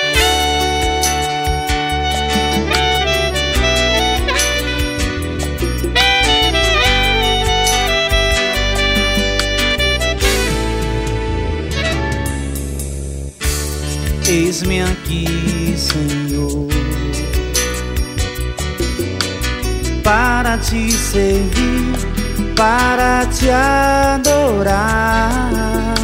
Eis-me aqui, Senhor, para te servir, para te adorar.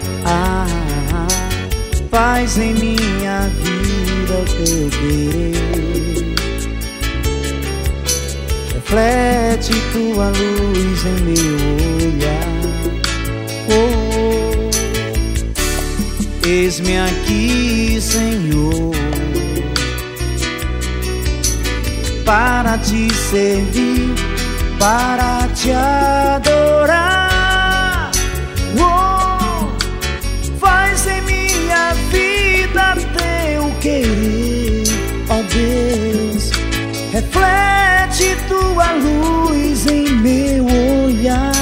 Faz em minha vida o teu querer, reflete tua luz em meu olhar. Eis-me aqui, Senhor, para te servir, para te adorar. Faz em minha vida teu querer, ó Deus, reflete tua luz em meu olhar.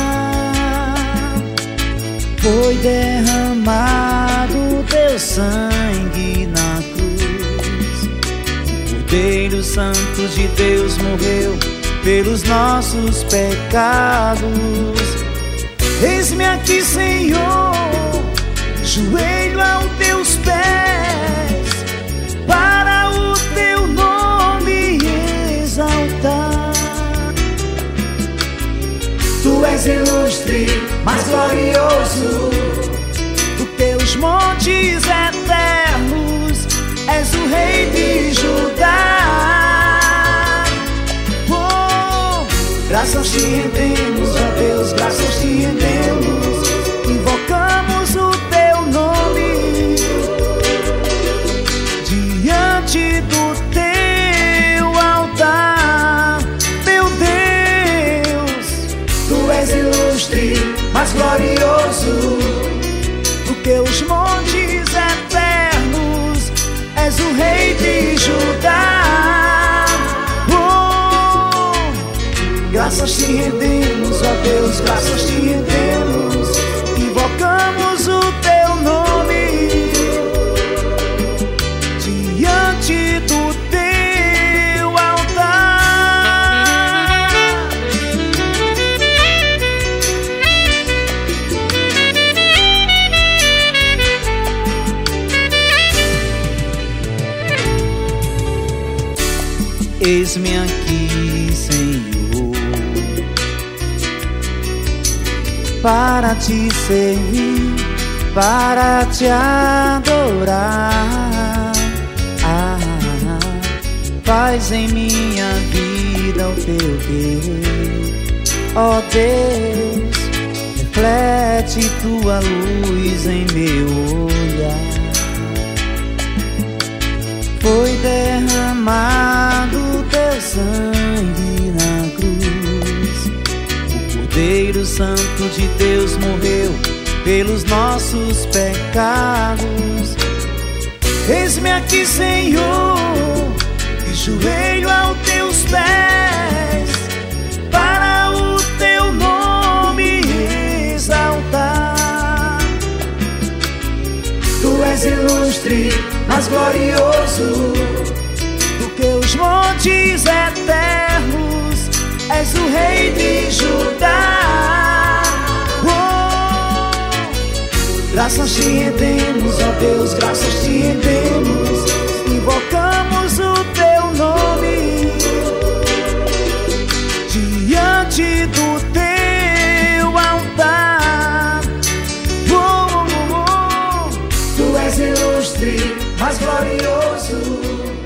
Foi derramado teu sangue na cruz, o Cordeiro Santo de Deus morreu pelos nossos pecados. Eis-me aqui, Senhor, joelho aos teus pés, para o teu nome exaltar. Tu és ilustre, mas glorioso, dos teus montes eternos, és o Rei de Judá. Graças te rendemos, ó Deus, graças te rendemos, invocamos o teu nome diante do teu altar. Meu Deus, tu és ilustre, mas glorioso, dos teus montes eternos, és o Rei de Judá. Graças te rendemos, ó Deus, graças te rendemos, invocamos o teu nome diante do teu altar. Eis-me aqui, Senhor, para te servir, para te adorar. Faz em minha vida o teu querer, ó Deus, reflete tua luz em meu olhar. Foi derramado teu sangue na cruz, o Cordeiro Santo de Deus morreu pelos nossos pecados. Eis-me aqui, Senhor, e joelho aos teus pés, para o teu nome exaltar. Tu és ilustre, mas glorioso, dos teus montes eternos, és o Rei de Judá. Graças te rendemos, ó Deus, graças te rendemos, invocamos o teu nome diante do teu altar. Tu és ilustre, mas glorioso,